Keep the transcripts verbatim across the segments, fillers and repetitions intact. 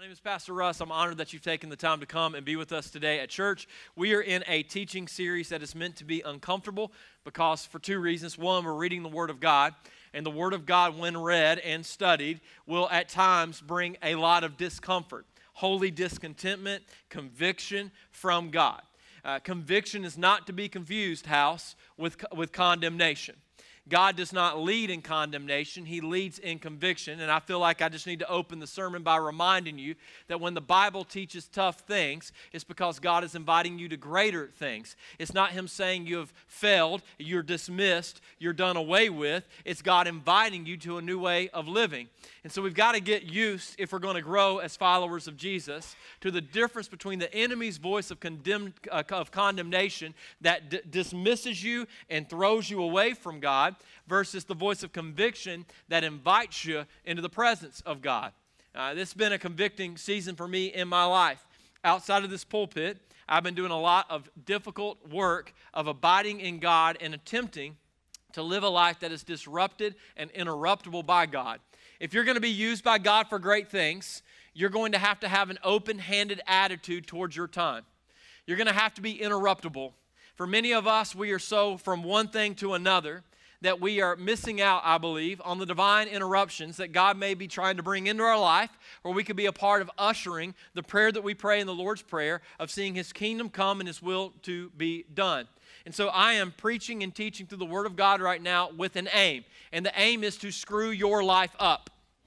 My name is Pastor Russ. I'm honored that you've taken the time to come and be with us today at church. We are in a teaching series that is meant to be uncomfortable because for two reasons. One, we're reading the Word of God, and the Word of God, when read and studied, will at times bring a lot of discomfort, holy discontentment, conviction from God. Uh, conviction is not to be confused, house, with, with condemnation. God does not lead in condemnation. He leads in conviction. And I feel like I just need to open the sermon by reminding you that when the Bible teaches tough things, it's because God is inviting you to greater things. It's not Him saying you have failed, you're dismissed, you're done away with. It's God inviting you to a new way of living. And so we've got to get used, if we're going to grow as followers of Jesus, to the difference between the enemy's voice of, condemn, uh, of condemnation that d- dismisses you and throws you away from God, versus the voice of conviction that invites you into the presence of God. Uh, this has been a convicting season for me in my life. Outside of this pulpit, I've been doing a lot of difficult work of abiding in God and attempting to live a life that is disrupted and interruptible by God. If you're going to be used by God for great things, you're going to have to have an open-handed attitude towards your time. You're going to have to be interruptible. For many of us, we are so from one thing to another that we are missing out, I believe, on the divine interruptions that God may be trying to bring into our life, or we could be a part of ushering the prayer that we pray in the Lord's Prayer of seeing His kingdom come and His will to be done. And so I am preaching and teaching through the Word of God right now with an aim, and the aim is to screw your life up.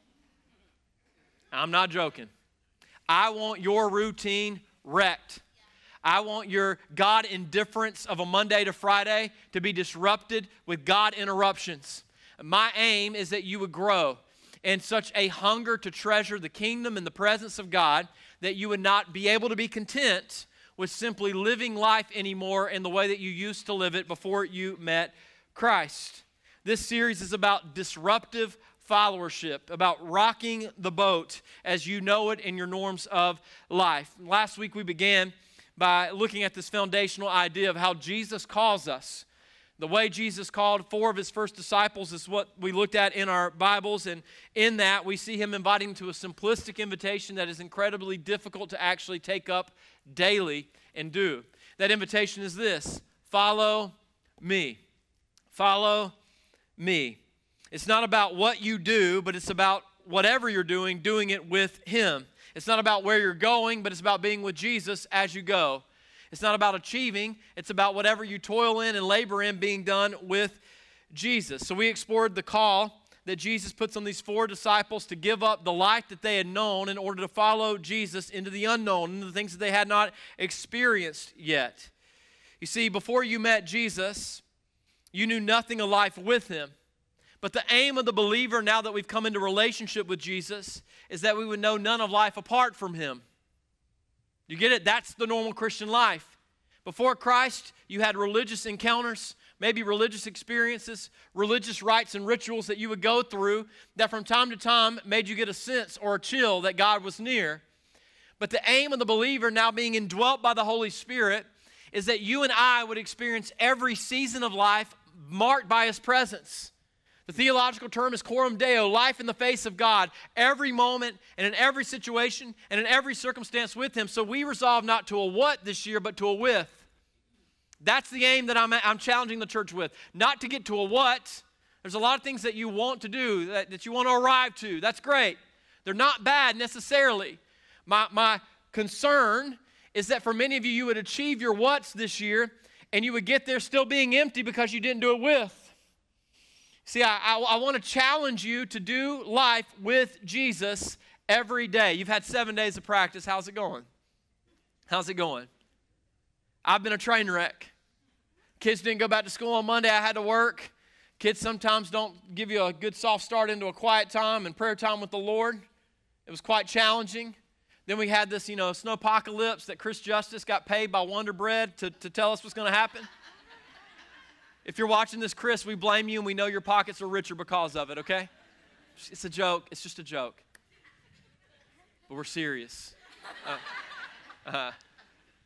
I'm not joking. I want your routine wrecked. I want your God indifference of a Monday to Friday to be disrupted with God interruptions. My aim is that you would grow in such a hunger to treasure the kingdom and the presence of God that you would not be able to be content with simply living life anymore in the way that you used to live it before you met Christ. This series is about disruptive followership, about rocking the boat as you know it in your norms of life. Last week we began by looking at this foundational idea of how Jesus calls us. The way Jesus called four of His first disciples is what we looked at in our Bibles, and in that we see Him inviting them to a simplistic invitation that is incredibly difficult to actually take up daily and do. That invitation is this: follow me. Follow me. It's not about what you do, but it's about whatever you're doing, doing it with Him. It's not about where you're going, but it's about being with Jesus as you go. It's not about achieving. It's about whatever you toil in and labor in being done with Jesus. So we explored the call that Jesus puts on these four disciples to give up the life that they had known in order to follow Jesus into the unknown, into the things that they had not experienced yet. You see, before you met Jesus, you knew nothing of life with Him. But the aim of the believer, now that we've come into relationship with Jesus, is that we would know none of life apart from Him. You get it? That's the normal Christian life. Before Christ, you had religious encounters, maybe religious experiences, religious rites and rituals that you would go through that from time to time made you get a sense or a chill that God was near. But the aim of the believer, now being indwelt by the Holy Spirit, is that you and I would experience every season of life marked by His presence. The theological term is coram Deo, life in the face of God, every moment and in every situation and in every circumstance with Him. So we resolve not to a what this year, but to a with. That's the aim that I'm, I'm challenging the church with. Not to get to a what. There's a lot of things that you want to do, that, that you want to arrive to. That's great. They're not bad necessarily. My, my concern is that for many of you, you would achieve your what's this year, and you would get there still being empty because you didn't do it with. See, I, I, I want to challenge you to do life with Jesus every day. You've had seven days of practice. How's it going? How's it going? I've been a train wreck. Kids didn't go back to school on Monday. I had to work. Kids sometimes don't give you a good soft start into a quiet time and prayer time with the Lord. It was quite challenging. Then we had this, you know, snowpocalypse that Chris Justice got paid by Wonder Bread to, to tell us what's going to happen. If you're watching this, Chris, we blame you and we know your pockets are richer because of it, okay? It's a joke. It's just a joke. But we're serious. Uh, uh,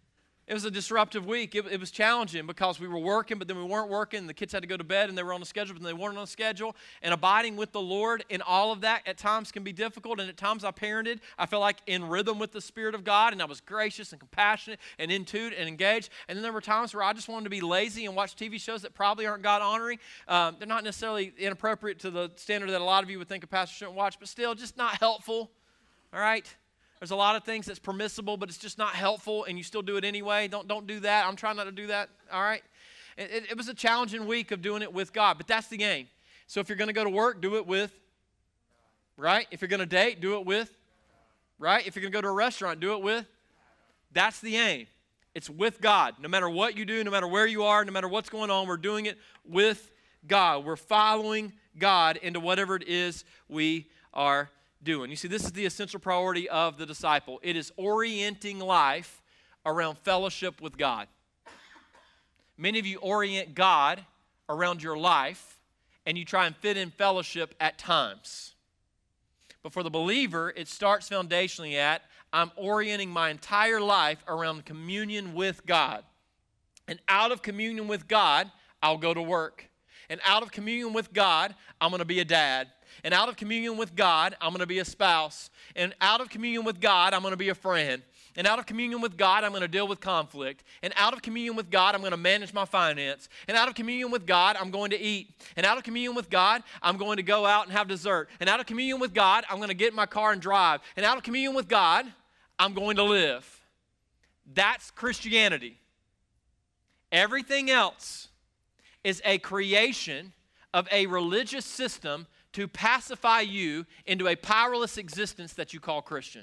It was a disruptive week. It, it was challenging because we were working, but then we weren't working. The kids had to go to bed, and they were on a schedule, but they weren't on a schedule. And abiding with the Lord in all of that at times can be difficult. And at times I parented, I felt like in rhythm with the Spirit of God, and I was gracious and compassionate and in tune and engaged. And then there were times where I just wanted to be lazy and watch T V shows that probably aren't God-honoring. Um, they're not necessarily inappropriate to the standard that a lot of you would think a pastor shouldn't watch, but still just not helpful, all right? There's a lot of things that's permissible, but it's just not helpful, and you still do it anyway. Don't, don't do that. I'm trying not to do that, all right? It, it, it was a challenging week of doing it with God, but that's the game. So if you're going to go to work, do it with, right? If you're going to date, do it with, right? If you're going to go to a restaurant, do it with. That's the aim. It's with God. No matter what you do, no matter where you are, no matter what's going on, we're doing it with God. We're following God into whatever it is we are doing. You see, this is the essential priority of the disciple. It is orienting life around fellowship with God. Many of you orient God around your life, and you try and fit in fellowship at times. But for the believer, it starts foundationally at, I'm orienting my entire life around communion with God. And out of communion with God, I'll go to work. And out of communion with God, I'm going to be a dad. And out of communion with God, I'm going to be a spouse. And out of communion with God, I'm going to be a friend. And out of communion with God, I'm going to deal with conflict. And out of communion with God, I'm going to manage my finance. And out of communion with God, I'm going to eat. And out of communion with God, I'm going to go out and have dessert. And out of communion with God, I'm going to get in my car and drive. And out of communion with God, I'm going to live. That's Christianity. Everything else is a creation of a religious system to pacify you into a powerless existence that you call Christian.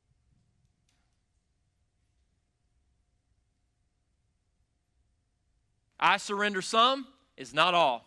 I surrender some is not all.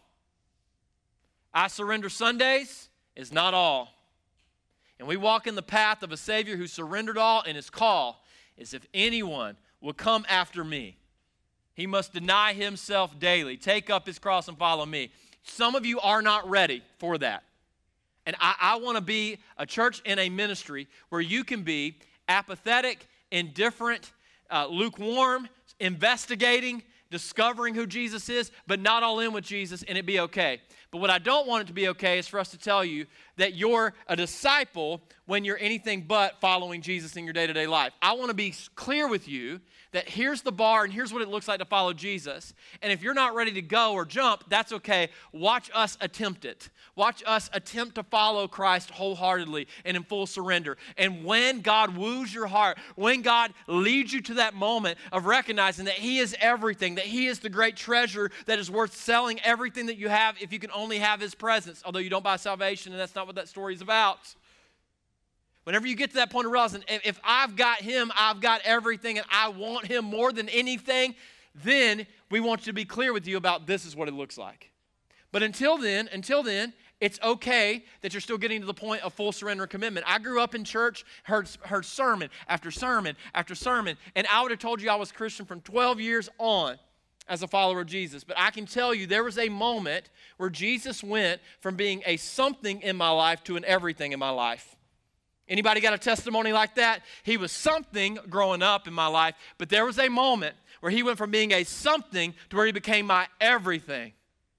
I surrender Sundays is not all. And we walk in the path of a Savior who surrendered all, and his call is if anyone will come after me, he must deny himself daily, take up his cross and follow me. Some of you are not ready for that. And I, I want to be a church and a ministry where you can be apathetic, indifferent, uh, lukewarm, investigating, discovering who Jesus is, but not all in with Jesus, and it be okay. But what I don't want it to be okay is for us to tell you that you're a disciple when you're anything but following Jesus in your day-to-day life. I want to be clear with you that here's the bar and here's what it looks like to follow Jesus. And if you're not ready to go or jump, that's okay. Watch us attempt it. Watch us attempt to follow Christ wholeheartedly and in full surrender. And when God woos your heart, when God leads you to that moment of recognizing that he is everything, that he is the great treasure that is worth selling everything that you have if you can only have his presence, although you don't buy salvation, and that's not what that story is about. Whenever you get to that point of realizing, if I've got him, I've got everything, and I want him more than anything, then we want you to be clear with you about this is what it looks like. But until then, until then, it's okay that you're still getting to the point of full surrender and commitment. I grew up in church, heard, heard sermon after sermon after sermon, and I would have told you I was Christian from twelve years on as a follower of Jesus. But I can tell you there was a moment where Jesus went from being a something in my life to an everything in my life. Anybody got a testimony like that? He was something growing up in my life, but there was a moment where he went from being a something to where he became my everything.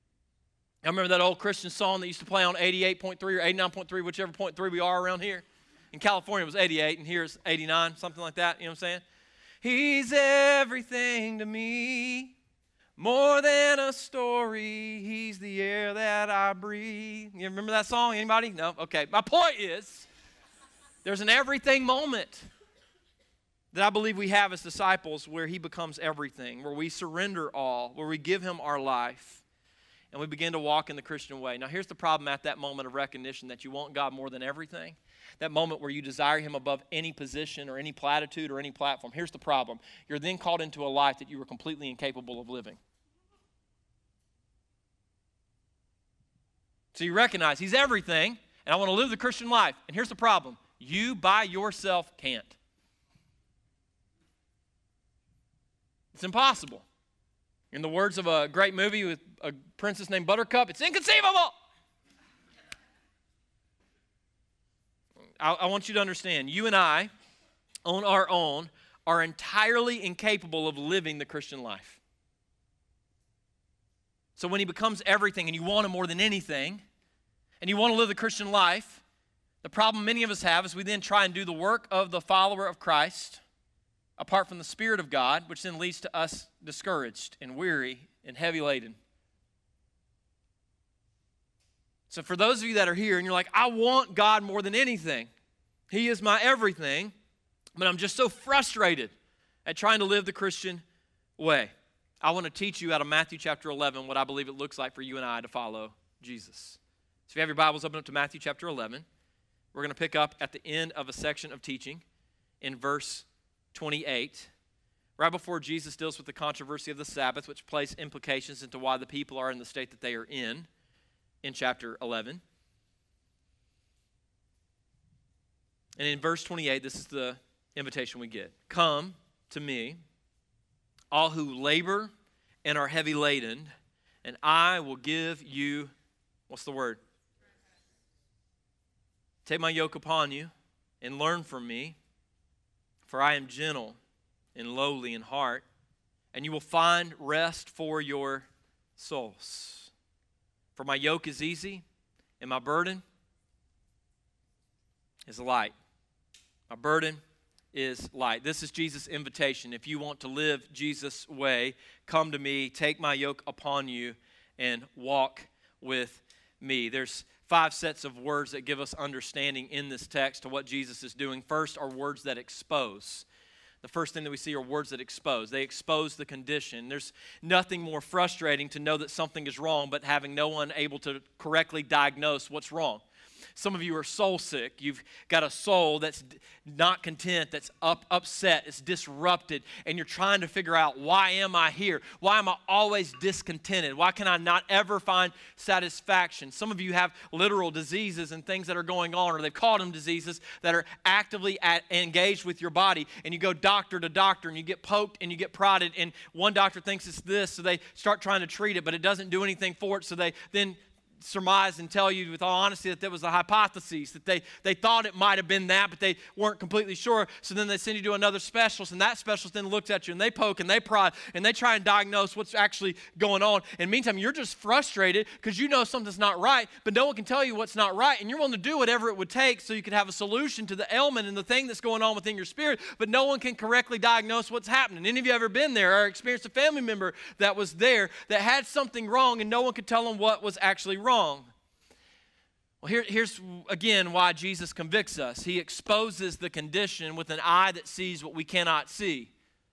I remember that old Christian song that used to play on eighty-eight point three or eighty-nine point three, whichever point three we are around here. In California, it was eighty-eight, and here it's eighty-nine, something like that. You know what I'm saying? He's everything to me, more than a story. He's the air that I breathe. You remember that song? Anybody? No? Okay. My point is, there's an everything moment that I believe we have as disciples where he becomes everything, where we surrender all, where we give him our life, and we begin to walk in the Christian way. Now, here's the problem at that moment of recognition that you want God more than everything, that moment where you desire him above any position or any platitude or any platform. Here's the problem. You're then called into a life that you were completely incapable of living. So you recognize he's everything, and I want to live the Christian life. And here's the problem. You by yourself can't. It's impossible. In the words of a great movie with a princess named Buttercup, it's inconceivable. I, I want you to understand, you and I, on our own, are entirely incapable of living the Christian life. So when he becomes everything and you want him more than anything, and you want to live the Christian life, the problem many of us have is we then try and do the work of the follower of Christ apart from the Spirit of God, which then leads to us discouraged and weary and heavy laden. So for those of you that are here and you're like, I want God more than anything. He is my everything, but I'm just so frustrated at trying to live the Christian way. I want to teach you out of Matthew chapter eleven what I believe it looks like for you and I to follow Jesus. So if you have your Bibles, open up to Matthew chapter eleven. We're going to pick up at the end of a section of teaching in verse twenty-eight, right before Jesus deals with the controversy of the Sabbath, which plays implications into why the people are in the state that they are in, in chapter eleven. And in verse twenty-eight, this is the invitation we get. Come to me, all who labor and are heavy laden, and I will give you, what's the word? Take my yoke upon you and learn from me, for I am gentle and lowly in heart, and you will find rest for your souls. For my yoke is easy, and my burden is light. My burden is light. This is Jesus' invitation. If you want to live Jesus' way, come to me, take my yoke upon you, and walk with me. There's five sets of words that give us understanding in this text to what Jesus is doing. First are words that expose. The first thing that we see are words that expose. They expose the condition. There's nothing more frustrating to know that something is wrong, but having no one able to correctly diagnose what's wrong. Some of you are soul sick. You've got a soul that's not content, that's up, upset, it's disrupted, and you're trying to figure out, why am I here? Why am I always discontented? Why can I not ever find satisfaction? Some of you have literal diseases and things that are going on, or they've called them diseases, that are actively at, engaged with your body, and you go doctor to doctor, and you get poked and you get prodded, and one doctor thinks it's this, so they start trying to treat it, but it doesn't do anything for it, so they then surmise and tell you with all honesty that there was a hypothesis, that they, they thought it might have been that, but they weren't completely sure. So then they send you to another specialist, and that specialist then looks at you, and they poke, and they prod, and they try and diagnose what's actually going on. And meantime, you're just frustrated because you know something's not right, but no one can tell you what's not right, and you're willing to do whatever it would take so you could have a solution to the ailment and the thing that's going on within your spirit, but no one can correctly diagnose what's happening. Any of you ever been there or experienced a family member that was there that had something wrong, and no one could tell them what was actually wrong? Wrong. Well, here, here's again why Jesus convicts us. He exposes the condition with an eye that sees what we cannot see.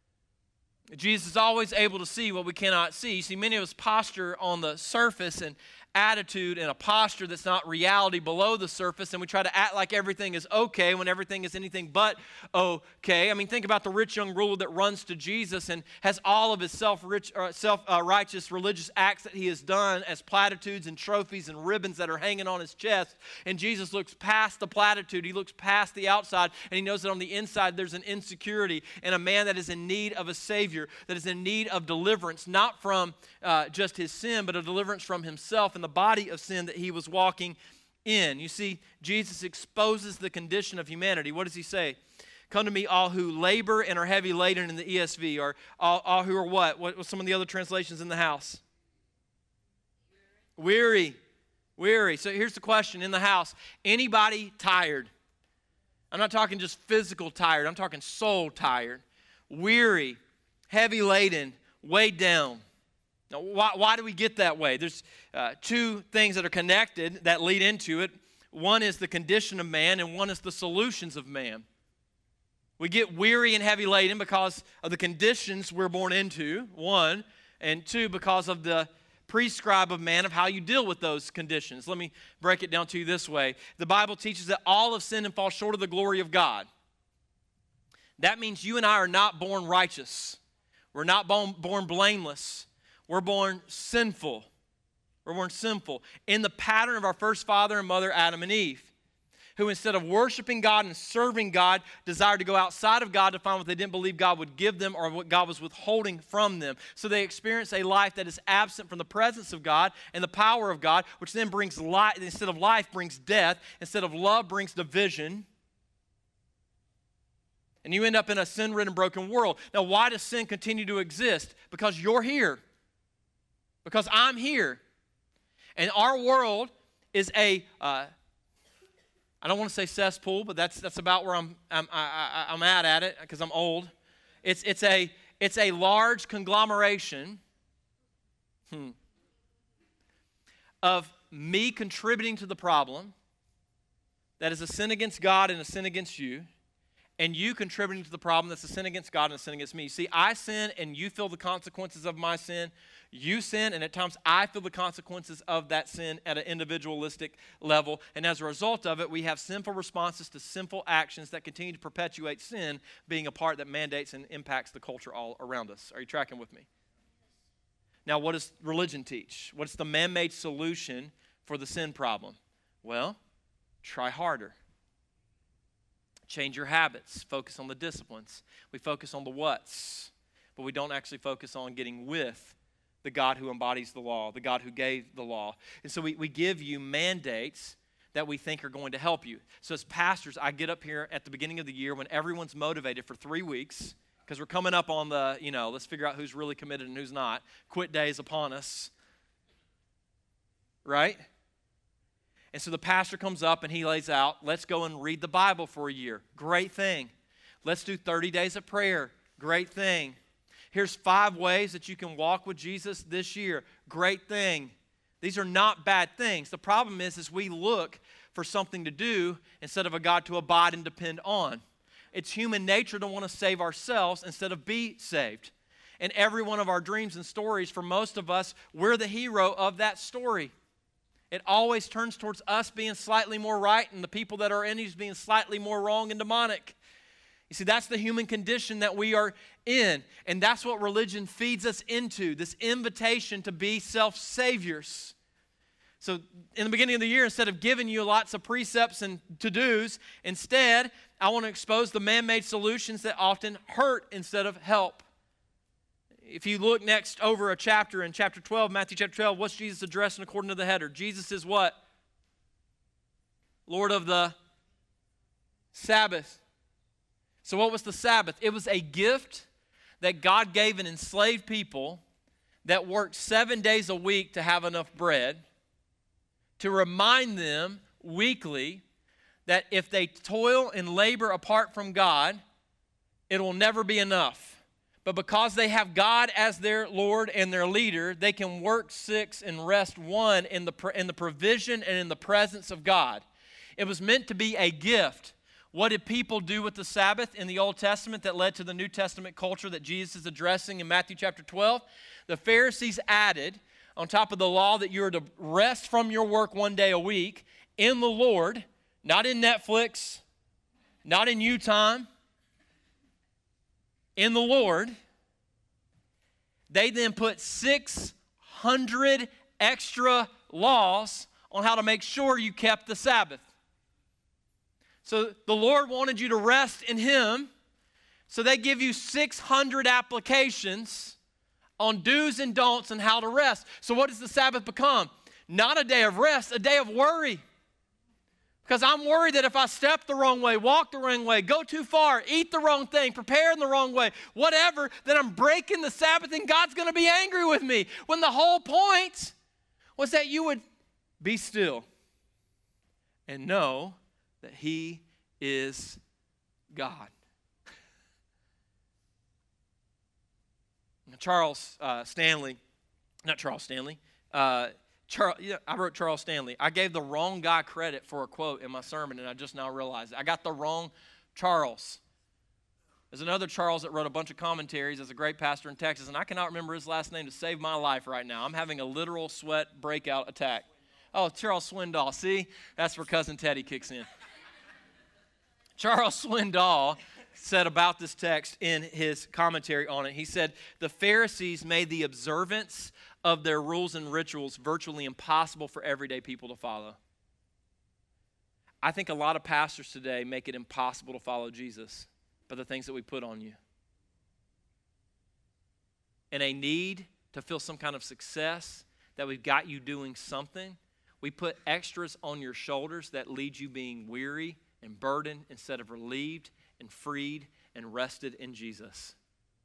Jesus is always able to see what we cannot see. You see, many of us posture on the surface and attitude and a posture that's not reality below the surface, and we try to act like everything is okay when everything is anything but okay. I mean, think about the rich young ruler that runs to Jesus and has all of his self-rich, uh, self-righteous uh, religious acts that he has done as platitudes and trophies and ribbons that are hanging on his chest, and Jesus looks past the platitude, he looks past the outside, and he knows that on the inside there's an insecurity and a man that is in need of a Savior, that is in need of deliverance, not from uh, just his sin, but a deliverance from himself and the body of sin that he was walking in. You see, Jesus exposes the condition of humanity. What does he say? Come to me, all who labor and are heavy laden in the E S V, or all, all who are what? What were some of the other translations in the house? Weary. Weary. So here's the question in the house. Anybody tired? I'm not talking just physical tired. I'm talking soul tired. Weary, heavy laden, weighed down. Now, why, why do we get that way? There's uh, two things that are connected that lead into it. One is the condition of man, and one is the solutions of man. We get weary and heavy laden because of the conditions we're born into, one, and two, because of the prescribe of man of how you deal with those conditions. Let me break it down to you this way. The Bible teaches that all have sinned and fall short of the glory of God. That means you and I are not born righteous. We're not born, born blameless. We're born sinful. We're born sinful in the pattern of our first father and mother, Adam and Eve, who instead of worshiping God and serving God, desired to go outside of God to find what they didn't believe God would give them or what God was withholding from them. So they experience a life that is absent from the presence of God and the power of God, which then brings life, instead of life brings death, instead of love brings division. And you end up in a sin-ridden, broken world. Now, why does sin continue to exist? Because you're here. Because I'm here. And our world is a, uh, I don't want to say cesspool, but that's that's about where I'm I'm I, I, I'm at at it because I'm old. It's it's a it's a large conglomeration hmm, of me contributing to the problem. That is a sin against God and a sin against you. And you contributing to the problem that's a sin against God and a sin against me. See, I sin and you feel the consequences of my sin. You sin and at times I feel the consequences of that sin at an individualistic level. And as a result of it, we have sinful responses to sinful actions that continue to perpetuate sin being a part that mandates and impacts the culture all around us. Are you tracking with me? Now, what does religion teach? What's the man-made solution for the sin problem? Well, try harder. Change your habits. Focus on the disciplines. We focus on the what's, but we don't actually focus on getting with the God who embodies the law, the God who gave the law. And so we, we give you mandates that we think are going to help you. So as pastors, I get up here at the beginning of the year when everyone's motivated for three weeks because we're coming up on the, you know, let's figure out who's really committed and who's not. Quit day is upon us. Right? And so the pastor comes up and he lays out, let's go and read the Bible for a year. Great thing. Let's do thirty days of prayer. Great thing. Here's five ways that you can walk with Jesus this year. Great thing. These are not bad things. The problem is, is we look for something to do instead of a God to abide and depend on. It's human nature to want to save ourselves instead of be saved. And every one of our dreams and stories, for most of us, we're the hero of that story. It always turns towards us being slightly more right and the people that are in us being slightly more wrong and demonic. You see, that's the human condition that we are in. And that's what religion feeds us into, this invitation to be self-saviors. So in the beginning of the year, instead of giving you lots of precepts and to-dos, instead, I want to expose the man-made solutions that often hurt instead of help. If you look next over a chapter in chapter twelve, Matthew chapter twelve, what's Jesus addressing according to the header? Jesus is what? Lord of the Sabbath. So what was the Sabbath? It was a gift that God gave an enslaved people that worked seven days a week to have enough bread, to remind them weekly that if they toil and labor apart from God, it will never be enough. But because they have God as their Lord and their leader, they can work six and rest one in the, in the provision and in the presence of God. It was meant to be a gift. What did people do with the Sabbath in the Old Testament that led to the New Testament culture that Jesus is addressing in Matthew chapter twelve? The Pharisees added, on top of the law, that you are to rest from your work one day a week in the Lord, not in Netflix, not in you time, in the Lord. They then put six hundred extra laws on how to make sure you kept the Sabbath. So the Lord wanted you to rest in Him, so they give you six hundred applications on do's and don'ts and how to rest. So what does the Sabbath become? Not a day of rest, a day of worry. Because I'm worried that if I step the wrong way, walk the wrong way, go too far, eat the wrong thing, prepare in the wrong way, whatever, then I'm breaking the Sabbath and God's going to be angry with me. When the whole point was that you would be still and know that He is God. Charles uh, Stanley, not Charles Stanley, uh, Charles, yeah, I wrote Charles Stanley. I gave the wrong guy credit for a quote in my sermon, and I just now realized it. I got the wrong Charles. There's another Charles that wrote a bunch of commentaries as a great pastor in Texas, and I cannot remember his last name to save my life right now. I'm having a literal sweat breakout attack. Oh, Charles Swindoll. See? That's where Cousin Teddy kicks in. Charles Swindoll said about this text in his commentary on it. He said, the Pharisees made the observance of their rules and rituals virtually impossible for everyday people to follow. I think a lot of pastors today make it impossible to follow Jesus by the things that we put on you. And a need to feel some kind of success, that we've got you doing something, we put extras on your shoulders that lead you being weary and burdened instead of relieved and freed and rested in Jesus.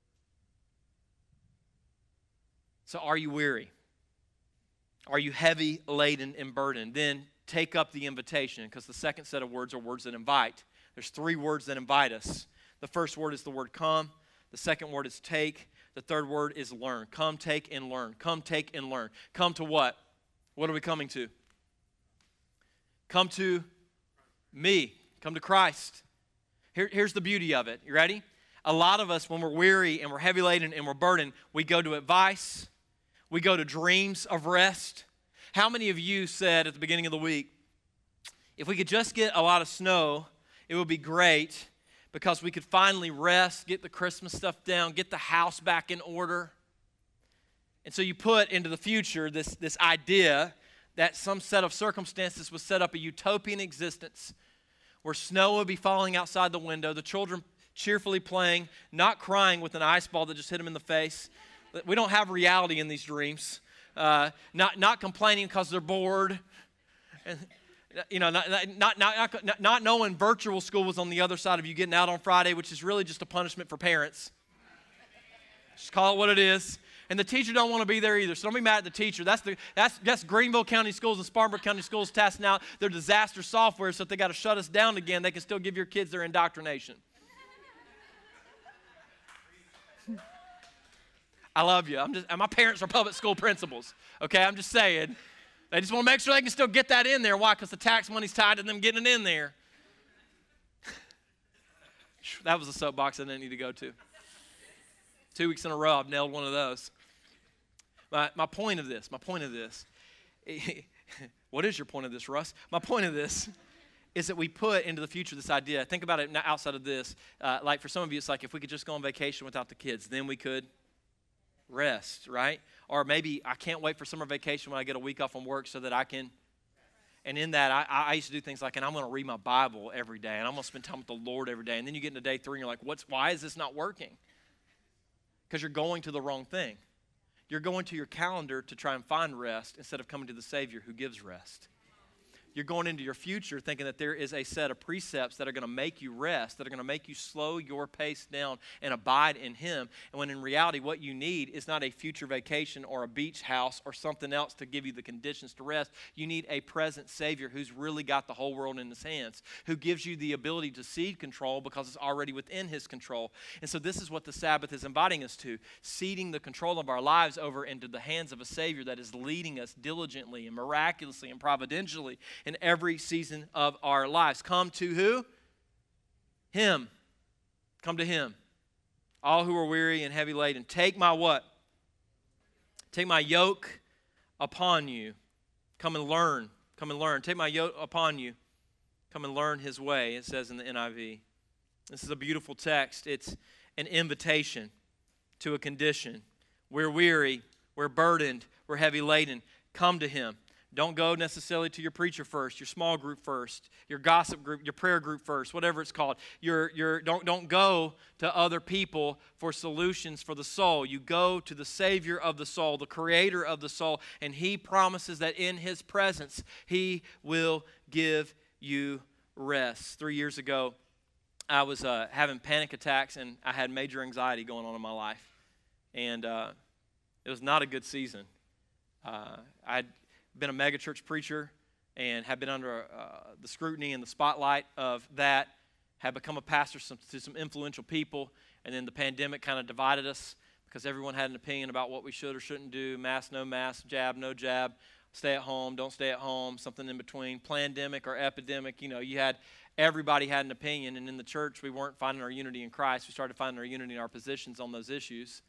So are you weary? Are you heavy laden and burdened? Then take up the invitation, because the second set of words are words that invite. There's three words that invite us. The first word is the word come. The second word is take. The third word is learn. Come, take, and learn. Come, take, and learn. Come to what? What are we coming to? Come to me. Come to Christ. Here, here's the beauty of it. You ready? A lot of us, when we're weary and we're heavy laden and we're burdened, we go to advice. We go to dreams of rest. How many of you said at the beginning of the week, if we could just get a lot of snow, it would be great because we could finally rest, get the Christmas stuff down, get the house back in order. And so you put into the future this, this idea that some set of circumstances would set up a utopian existence where snow would be falling outside the window, the children cheerfully playing, not crying with an ice ball that just hit them in the face. We don't have reality in these dreams. Uh, not not complaining because they're bored. And, you know, not, not, not, not, not knowing virtual school was on the other side of you getting out on Friday, which is really just a punishment for parents. Just call it what it is. And the teacher don't want to be there either, so don't be mad at the teacher. That's the that's that's Greenville County Schools and Spartanburg County Schools testing out their disaster software, so if they got to shut us down again, they can still give your kids their indoctrination. I love you. I'm just, and my parents are public school principals, okay? I'm just saying. They just want to make sure they can still get that in there. Why? Because the tax money's tied to them getting it in there. That was a soapbox I didn't need to go to. Two weeks in a row, I've nailed one of those. My, my point of this, my point of this, what is your point of this, Russ? My point of this is that we put into the future this idea. Think about it outside of this. Uh, like for some of you, it's like if we could just go on vacation without the kids, then we could rest, right? Or maybe I can't wait for summer vacation when I get a week off from work so that I can. And in that, I, I used to do things like, and I'm going to read my Bible every day, and I'm going to spend time with the Lord every day. And then you get into day three, and you're like, "What's? Why is this not working?" Because you're going to the wrong thing. You're going to your calendar to try and find rest instead of coming to the Savior who gives rest. You're going into your future thinking that there is a set of precepts that are going to make you rest, that are going to make you slow your pace down and abide in Him. And when in reality, what you need is not a future vacation or a beach house or something else to give you the conditions to rest. You need a present Savior who's really got the whole world in His hands, who gives you the ability to cede control because it's already within His control. And so this is what the Sabbath is inviting us to, ceding the control of our lives over into the hands of a Savior that is leading us diligently and miraculously and providentially in every season of our lives. Come to who? Him. Come to Him. All who are weary and heavy laden. Take my what? Take my yoke upon you. Come and learn. Come and learn. Take my yoke upon you. Come and learn His way, it says in the N I V. This is a beautiful text. It's an invitation to a condition. We're weary. We're burdened. We're heavy laden. Come to Him. Don't go necessarily to your preacher first, your small group first, your gossip group, your prayer group first, whatever it's called. Your, your, don't, don't go to other people for solutions for the soul. You go to the Savior of the soul, the Creator of the soul, and He promises that in His presence, He will give you rest. Three years ago, I was uh, having panic attacks, and I had major anxiety going on in my life. And uh, it was not a good season. Uh, I'd been a megachurch preacher and had been under uh, the scrutiny and the spotlight of that, had become a pastor some, to some influential people, and then the pandemic kind of divided us because everyone had an opinion about what we should or shouldn't do, mask, no mask, jab, no jab, stay at home, don't stay at home, something in between, pandemic or epidemic. You know, you had, everybody had an opinion, and in the church we weren't finding our unity in Christ. We started finding our unity in our positions on those issues,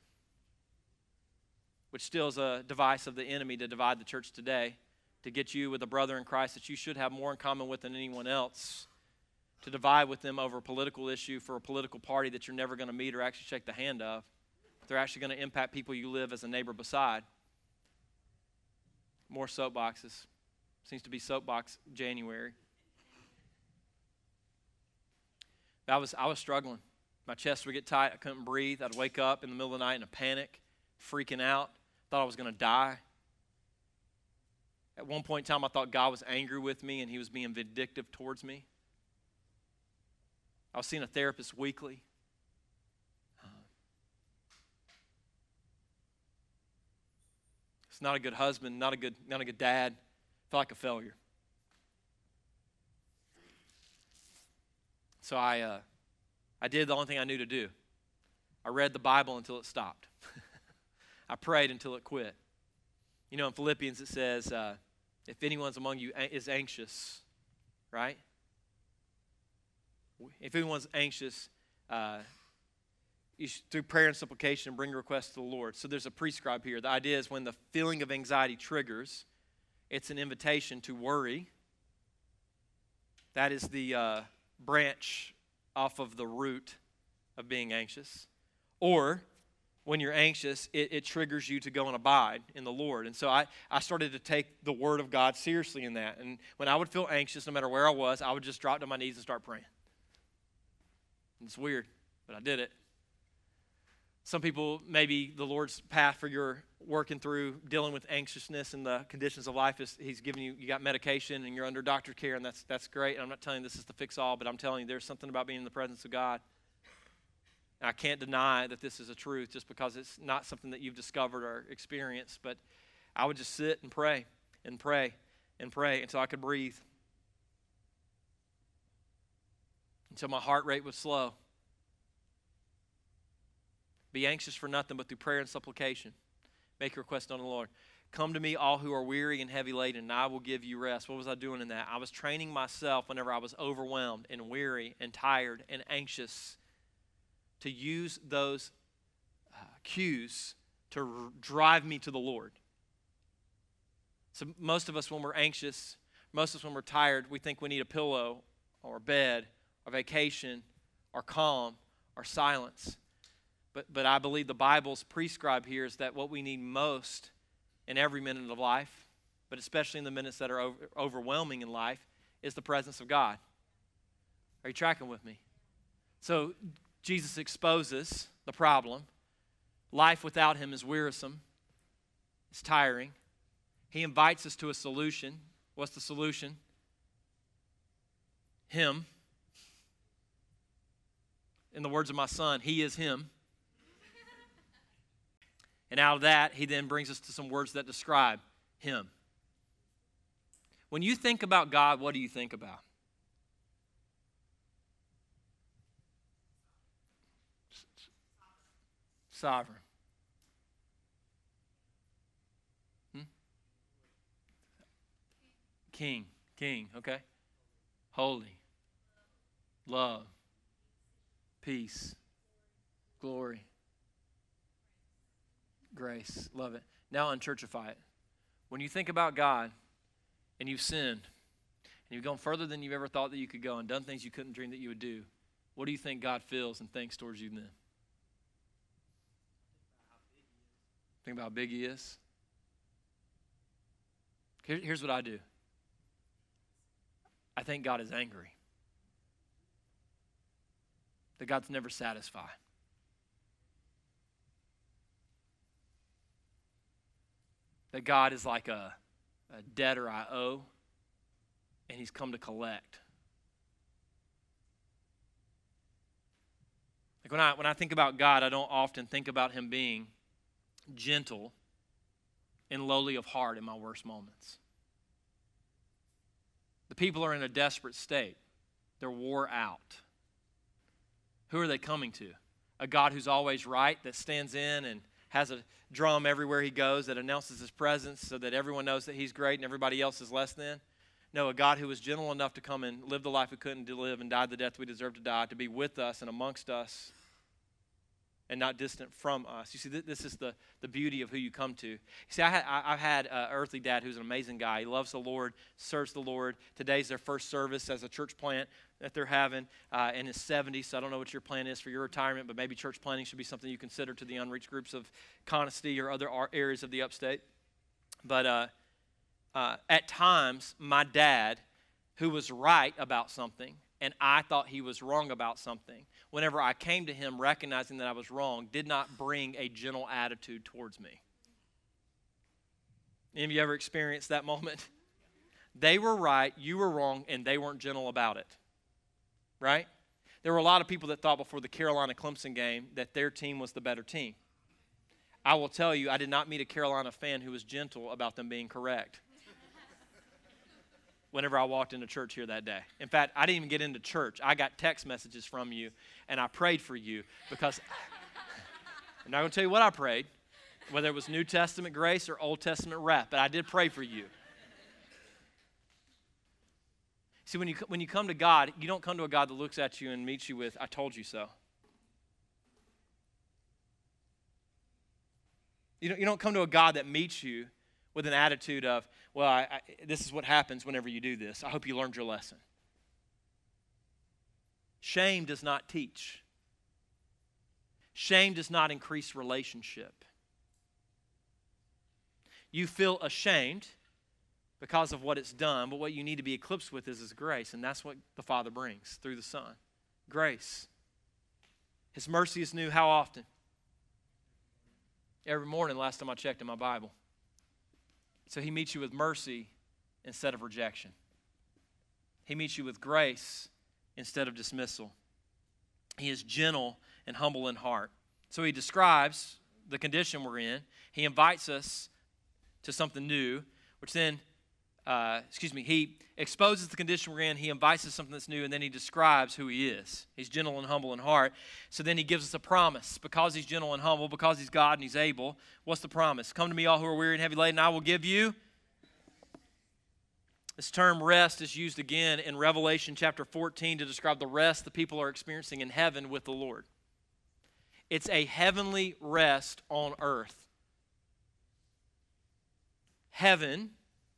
which still is a device of the enemy to divide the church today, to get you with a brother in Christ that you should have more in common with than anyone else, to divide with them over a political issue for a political party that you're never going to meet or actually shake the hand of. They're actually going to impact people you live as a neighbor beside. More soapboxes. Seems to be soapbox January. I was, I was struggling. My chest would get tight. I couldn't breathe. I'd wake up in the middle of the night in a panic, freaking out. Thought I was going to die. At one point in time, I thought God was angry with me and He was being vindictive towards me. I was seeing a therapist weekly. not a good husband, not a good, not a good dad. I felt like a failure. So I, uh, I did the only thing I knew to do. I read the Bible until it stopped. I prayed until it quit. You know, in Philippians it says, uh, if anyone's among you is anxious, right? If anyone's anxious, uh, you should, through prayer and supplication, bring requests to the Lord. So there's a prescribe here. The idea is when the feeling of anxiety triggers, it's an invitation to worry. That is the uh, branch off of the root of being anxious. Or when you're anxious, it, it triggers you to go and abide in the Lord. And so I, I started to take the Word of God seriously in that. And when I would feel anxious, no matter where I was, I would just drop to my knees and start praying. It's weird, but I did it. Some people, maybe the Lord's path for your working through dealing with anxiousness and the conditions of life is He's giving you, you got medication and you're under doctor care, and that's that's great. And I'm not telling you this is the fix all, but I'm telling you there's something about being in the presence of God. And I can't deny that this is a truth just because it's not something that you've discovered or experienced, but I would just sit and pray and pray and pray until I could breathe. Until my heart rate was slow. Be anxious for nothing but through prayer and supplication. Make your request unto the Lord. Come to me, all who are weary and heavy laden, and I will give you rest. What was I doing in that? I was training myself whenever I was overwhelmed and weary and tired and anxious to use those uh, cues to r- drive me to the Lord. So most of us, when we're anxious, most of us, when we're tired, we think we need a pillow or a bed or vacation or calm or silence. But but I believe the Bible's prescribe here is that what we need most in every minute of life, but especially in the minutes that are over, overwhelming in life, is the presence of God. Are you tracking with me? So Jesus exposes the problem. Life without Him is wearisome. It's tiring. He invites us to a solution. What's the solution? Him. In the words of my son, He is Him. And out of that, He then brings us to some words that describe Him. When you think about God, what do you think about? Sovereign. Hmm? King. King, okay. Holy. Love. Peace. Glory. Grace. Love it. Now unchurchify it. When you think about God and you've sinned and you've gone further than you've ever thought that you could go and done things you couldn't dream that you would do, what do you think God feels and thinks towards you then? Think about how big He is. Here, here's what I do. I think God is angry. That God's never satisfied. That God is like a, a debtor I owe, and He's come to collect. Like when I when I think about God, I don't often think about Him being gentle and lowly of heart in my worst moments. The people are in a desperate state. They're wore out. Who are they coming to? A God who's always right, that stands in and has a drum everywhere He goes that announces His presence so that everyone knows that He's great and everybody else is less than? No, a God who was gentle enough to come and live the life we couldn't live and died the death we deserved to die, to be with us and amongst us and not distant from us. You see, this is the, the beauty of who you come to. You see, I had, I've had an earthly dad who's an amazing guy. He loves the Lord, serves the Lord. Today's their first service as a church plant that they're having uh, in his seventies, so I don't know what your plan is for your retirement, but maybe church planting should be something you consider to the unreached groups of Conisty or other areas of the upstate. But uh, uh, at times, my dad, who was right about something, and I thought he was wrong about something, whenever I came to him recognizing that I was wrong, did not bring a gentle attitude towards me. Any of you ever experienced that moment? They were right, you were wrong, and they weren't gentle about it. Right? There were a lot of people that thought before the Carolina-Clemson game that their team was the better team. I will tell you, I did not meet a Carolina fan who was gentle about them being correct whenever I walked into church here that day. In fact, I didn't even get into church. I got text messages from you, and I prayed for you because I'm not going to tell you what I prayed, whether it was New Testament grace or Old Testament wrath, but I did pray for you. See, when you, when you come to God, you don't come to a God that looks at you and meets you with, I told you so. You don't, you don't come to a God that meets you with an attitude of, well, I, I, this is what happens whenever you do this. I hope you learned your lesson. Shame does not teach. Shame does not increase relationship. You feel ashamed because of what it's done, but what you need to be eclipsed with is His grace, and that's what the Father brings through the Son. Grace. His mercy is new how often? Every morning, last time I checked in my Bible. So He meets you with mercy instead of rejection. He meets you with grace instead of dismissal. He is gentle and humble in heart. So He describes the condition we're in. He invites us to something new, which then, uh, excuse me, He exposes the condition we're in. He invites us to something that's new, and then He describes who He is. He's gentle and humble in heart. So then He gives us a promise. Because He's gentle and humble, because He's God and He's able, what's the promise? Come to me, all who are weary and heavy laden, and I will give you. This term rest is used again in Revelation chapter fourteen to describe the rest the people are experiencing in heaven with the Lord. It's a heavenly rest on earth. Heaven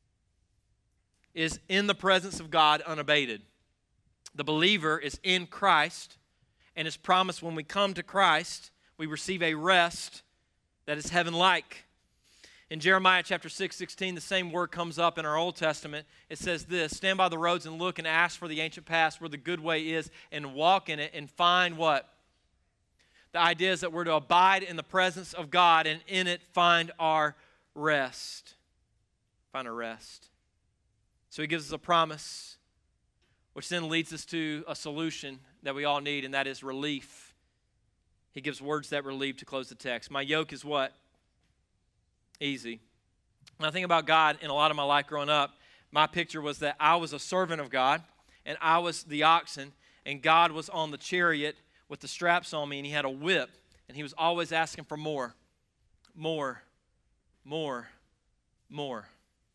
is in the presence of God unabated. The believer is in Christ and is promised when we come to Christ, we receive a rest that is heaven-like. In Jeremiah chapter six, sixteen, the same word comes up in our Old Testament. It says this, stand by the roads and look and ask for the ancient past where the good way is and walk in it and find what? The idea is that we're to abide in the presence of God and in it find our rest. Find our rest. So He gives us a promise, which then leads us to a solution that we all need, and that is relief. He gives words that relieve to close the text. My yoke is what? Easy. When I think about God in a lot of my life growing up, my picture was that I was a servant of God, and I was the oxen, and God was on the chariot with the straps on me, and He had a whip, and He was always asking for more, more, more, more.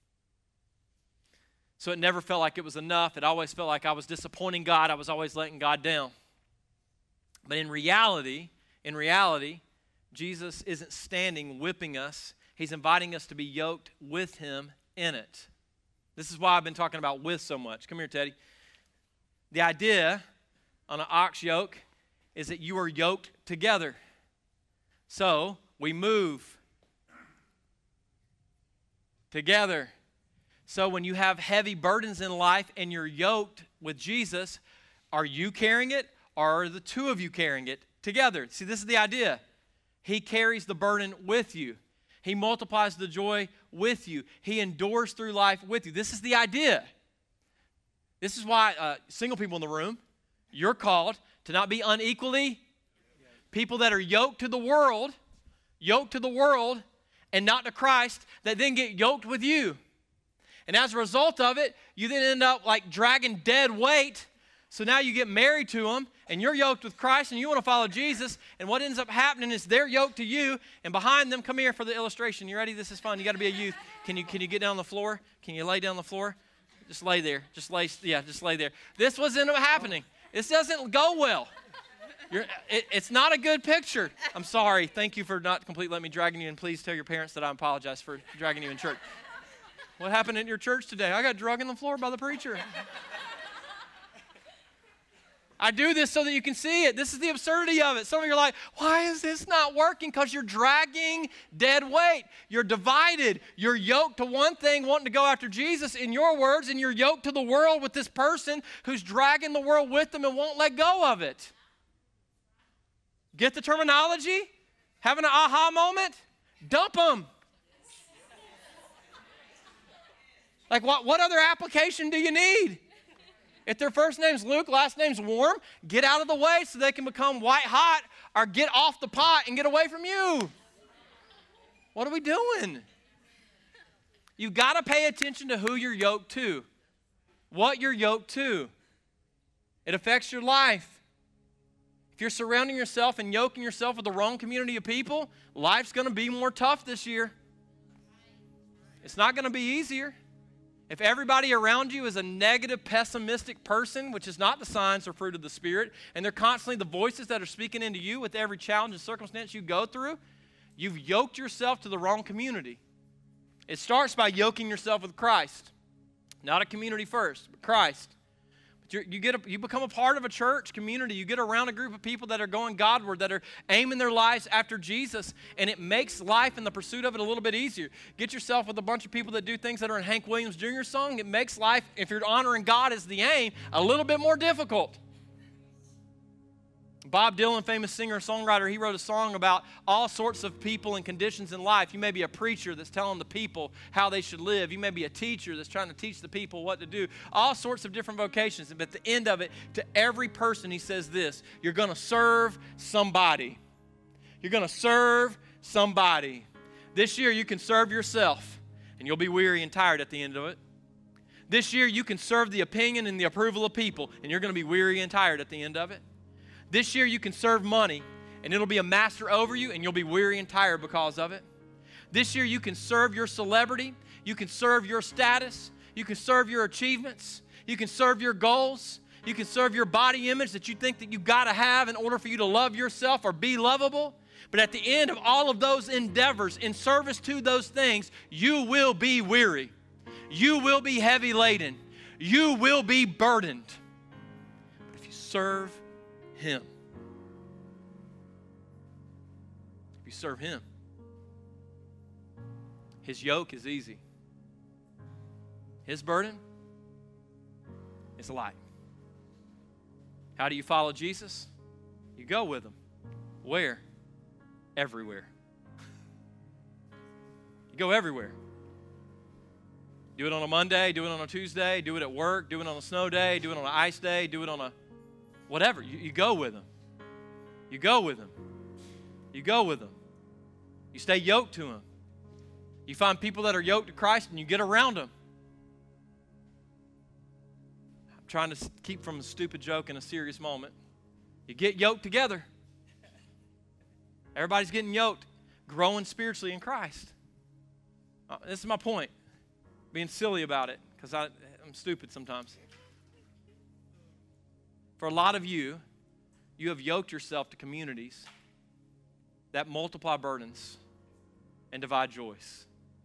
So it never felt like it was enough. It always felt like I was disappointing God. I was always letting God down. But in reality, in reality, Jesus isn't standing whipping us. He's inviting us to be yoked with Him in it. This is why I've been talking about with so much. Come here, Teddy. The idea on an ox yoke is that you are yoked together. So we move together. So when you have heavy burdens in life and you're yoked with Jesus, are you carrying it or are the two of you carrying it together? See, this is the idea. He carries the burden with you. He multiplies the joy with you. He endures through life with you. This is the idea. This is why, uh, single people in the room, you're called to not be unequally. People that are yoked to the world, yoked to the world and not to Christ, that then get yoked with you. And as a result of it, you then end up like dragging dead weight. So now you get married to them, and you're yoked with Christ, and you want to follow Jesus. And what ends up happening is they're yoked to you, and behind them, come here for the illustration. You ready? This is fun. You got to be a youth. Can you can you get down on the floor? Can you lay down on the floor? Just lay there. Just lay. Yeah, just lay there. This was end up happening. This doesn't go well. You're, it, it's not a good picture. I'm sorry. Thank you for not completely letting me dragging you in. Please tell your parents that I apologize for dragging you in church. What happened at your church today? I got drugged on the floor by the preacher. I do this so that you can see it. This is the absurdity of it. Some of you are like, why is this not working? Because you're dragging dead weight. You're divided. You're yoked to one thing, wanting to go after Jesus, in your words, and you're yoked to the world with this person who's dragging the world with them and won't let go of it. Get the terminology? Having an aha moment? Dump them. Like, what, what other application do you need? If their first name's Luke, last name's Warm, get out of the way so they can become white hot, or get off the pot and get away from you. What are we doing? You've got to pay attention to who you're yoked to, what you're yoked to. It affects your life. If you're surrounding yourself and yoking yourself with the wrong community of people, life's going to be more tough this year. It's not going to be easier. If everybody around you is a negative, pessimistic person, which is not the signs or fruit of the Spirit, and they're constantly the voices that are speaking into you with every challenge and circumstance you go through, you've yoked yourself to the wrong community. It starts by yoking yourself with Christ. Not a community first, but Christ. But you you get a, you become a part of a church community. You get around a group of people that are going Godward, that are aiming their lives after Jesus, and it makes life and the pursuit of it a little bit easier. Get yourself with a bunch of people that do things that are in Hank Williams Junior song. It makes life, if you're honoring God as the aim, a little bit more difficult. Bob Dylan, famous singer-songwriter, he wrote a song about all sorts of people and conditions in life. You may be a preacher that's telling the people how they should live. You may be a teacher that's trying to teach the people what to do. All sorts of different vocations. But at the end of it, to every person, he says this: you're going to serve somebody. You're going to serve somebody. This year, you can serve yourself, and you'll be weary and tired at the end of it. This year, you can serve the opinion and the approval of people, and you're going to be weary and tired at the end of it. This year you can serve money, and it'll be a master over you, and you'll be weary and tired because of it. This year you can serve your celebrity. You can serve your status. You can serve your achievements. You can serve your goals. You can serve your body image that you think that you've got to have in order for you to love yourself or be lovable. But at the end of all of those endeavors, in service to those things, you will be weary. You will be heavy laden. You will be burdened. But if you serve Him. If you serve Him, His yoke is easy. His burden is light. How do you follow Jesus? You go with Him. Where? Everywhere. You go everywhere. Do it on a Monday, do it on a Tuesday, do it at work, do it on a snow day, do it on an ice day, do it on a whatever. You, you go with Him. You go with Him. You go with Him. You stay yoked to Him. You find people that are yoked to Christ and you get around them. I'm trying to keep from a stupid joke in a serious moment. You get yoked together. Everybody's getting yoked, growing spiritually in Christ. Uh, this is my point. Being silly about it, because I'm stupid sometimes. For a lot of you, you have yoked yourself to communities that multiply burdens and divide joys.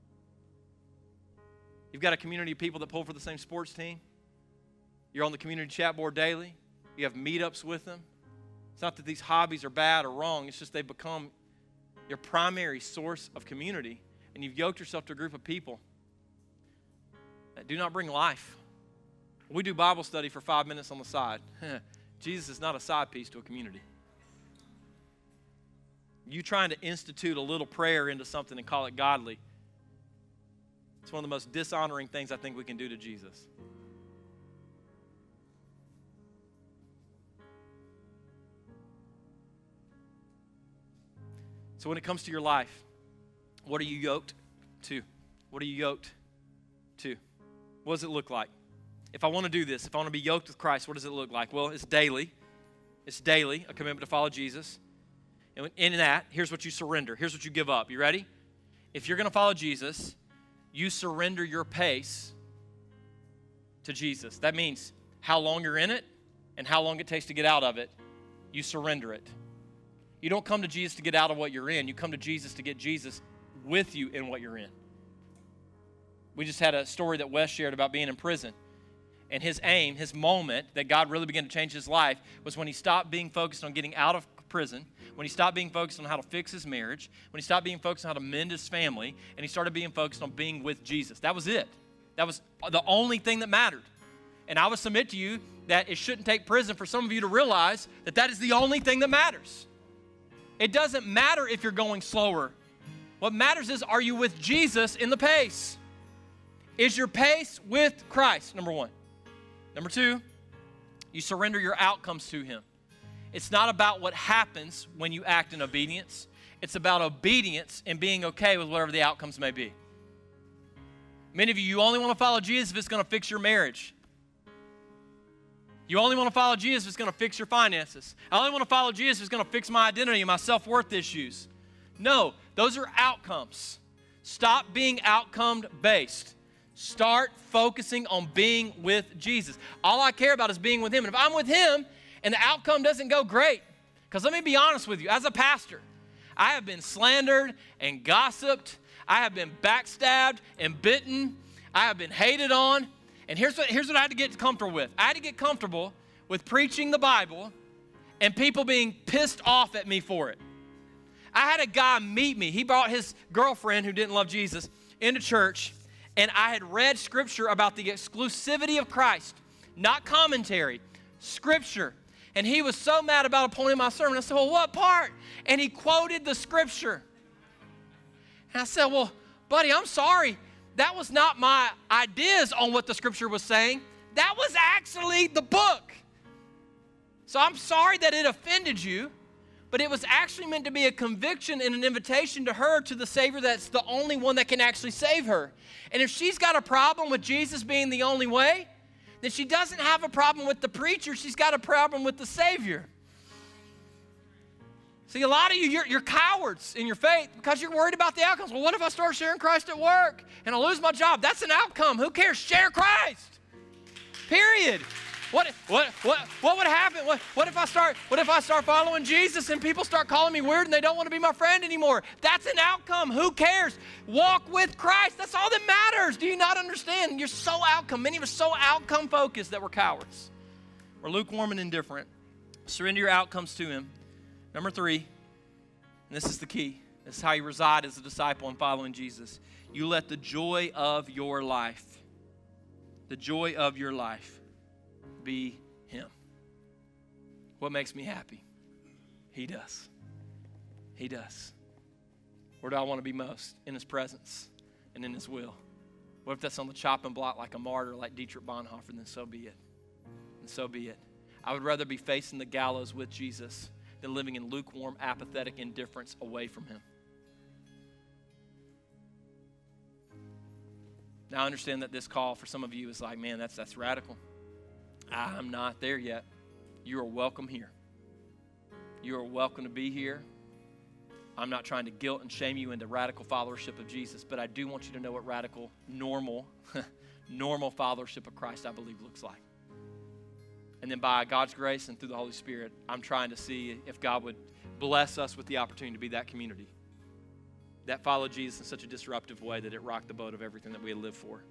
You've got a community of people that pull for the same sports team. You're on the community chat board daily. You have meetups with them. It's not that these hobbies are bad or wrong. It's just they've become your primary source of community. And you've yoked yourself to a group of people that do not bring life. We do Bible study for five minutes on the side. Jesus is not a side piece to a community. You trying to institute a little prayer into something and call it godly, it's one of the most dishonoring things I think we can do to Jesus. So when it comes to your life, what are you yoked to? What are you yoked to? What does it look like? If I want to do this, if I want to be yoked with Christ, what does it look like? Well, it's daily. It's daily, a commitment to follow Jesus. And in that, here's what you surrender. Here's what you give up. You ready? If you're going to follow Jesus, you surrender your pace to Jesus. That means how long you're in it and how long it takes to get out of it. You surrender it. You don't come to Jesus to get out of what you're in. You come to Jesus to get Jesus with you in what you're in. We just had a story that Wes shared about being in prison. And his aim, his moment that God really began to change his life was when he stopped being focused on getting out of prison, when he stopped being focused on how to fix his marriage, when he stopped being focused on how to mend his family, and he started being focused on being with Jesus. That was it. That was the only thing that mattered. And I would submit to you that it shouldn't take prison for some of you to realize that that is the only thing that matters. It doesn't matter if you're going slower. What matters is, are you with Jesus in the pace? Is your pace with Christ, number one? Number two, you surrender your outcomes to Him. it's not about what happens when you act in obedience. It's about obedience and being okay with whatever the outcomes may be. Many of you, you only want to follow Jesus if it's going to fix your marriage. You only want to follow Jesus if it's going to fix your finances. I only want to follow Jesus if it's going to fix my identity and my self-worth issues. No, those are outcomes. Stop being outcome-based. Start focusing on being with Jesus. All I care about is being with him. And if I'm with him and the outcome doesn't go great, because let me be honest with you, as a pastor, I have been slandered and gossiped. I have been backstabbed and bitten. I have been hated on. And here's what, here's what I had to get comfortable with. I had to get comfortable with preaching the Bible and people being pissed off at me for it. I had a guy meet me. He brought his girlfriend who didn't love Jesus into church, and I had read scripture about the exclusivity of Christ, not commentary, scripture. And he was so mad about a point in my sermon. I said, well, what part? And he quoted the scripture. And I said, well, buddy, I'm sorry. That was not my ideas on what the scripture was saying. That was actually the book. So I'm sorry that it offended you, but it was actually meant to be a conviction and an invitation to her, to the Savior that's the only one that can actually save her. And if she's got a problem with Jesus being the only way, then she doesn't have a problem with the preacher. She's got a problem with the Savior. See, a lot of you, you're, you're cowards in your faith because you're worried about the outcomes. Well, what if I start sharing Christ at work and I lose my job? That's an outcome. Who cares? Share Christ. Period. What, what, what, what would happen? What, what if I start, what if I start following Jesus and people start calling me weird and they don't want to be my friend anymore? That's an outcome. Who cares? Walk with Christ. That's all that matters. Do you not understand? You're so outcome. Many of us are so outcome focused that we're cowards. We're lukewarm and indifferent. Surrender your outcomes to him. Number three, and this is the key. This is how you reside as a disciple and following Jesus. You let the joy of your life, the joy of your life, be him. What makes me happy? He does. He does. Where do I want to be most? In his presence and in his will. What if that's on the chopping block like a martyr, like Dietrich Bonhoeffer? Then so be it. And so be it. I would rather be facing the gallows with Jesus than living in lukewarm, apathetic indifference away from him. Now I understand that this call for some of you is like, man, that's that's radical. I'm not there yet. You are welcome here. You are welcome to be here. I'm not trying to guilt and shame you into radical followership of Jesus, but I do want you to know what radical, normal, normal followership of Christ I believe looks like. And then by God's grace and through the Holy Spirit, I'm trying to see if God would bless us with the opportunity to be that community that followed Jesus in such a disruptive way that it rocked the boat of everything that we had lived for.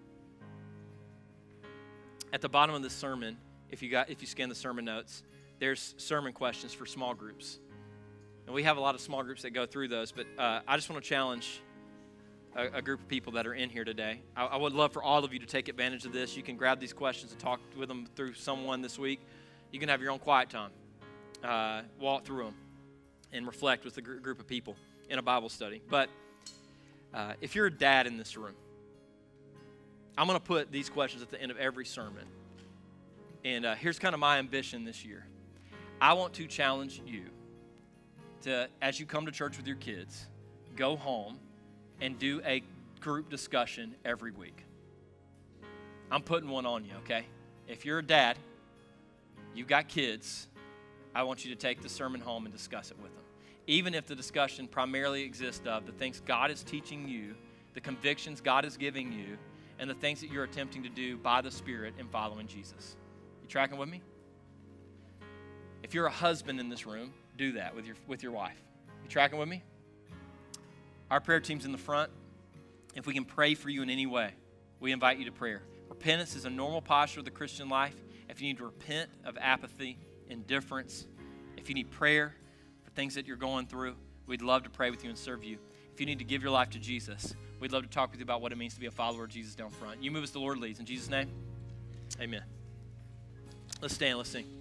At the bottom of this sermon, if you got if you scan the sermon notes, there's sermon questions for small groups. And we have a lot of small groups that go through those, but uh, I just want to challenge a, a group of people that are in here today. I, I would love for all of you to take advantage of this. You can grab these questions and talk with them through someone this week. You can have your own quiet time. Uh, walk through them and reflect with a gr- group of people in a Bible study. But uh, if you're a dad in this room, I'm going to put these questions at the end of every sermon. And uh, here's kind of my ambition this year. I want to challenge you to, as you come to church with your kids, go home and do a group discussion every week. I'm putting one on you, okay? If you're a dad, you've got kids, I want you to take the sermon home and discuss it with them. Even if the discussion primarily exists of the things God is teaching you, the convictions God is giving you, and the things that you're attempting to do by the Spirit in following Jesus. You tracking with me? If you're a husband in this room, do that with your with your wife. You tracking with me? Our prayer team's in the front. If we can pray for you in any way, we invite you to prayer. Repentance is a normal posture of the Christian life. If you need to repent of apathy, indifference, if you need prayer for things that you're going through, we'd love to pray with you and serve you. If you need to give your life to Jesus, we'd love to talk with you about what it means to be a follower of Jesus down front. You move as the Lord leads. In Jesus' name, amen. Let's stand, let's sing.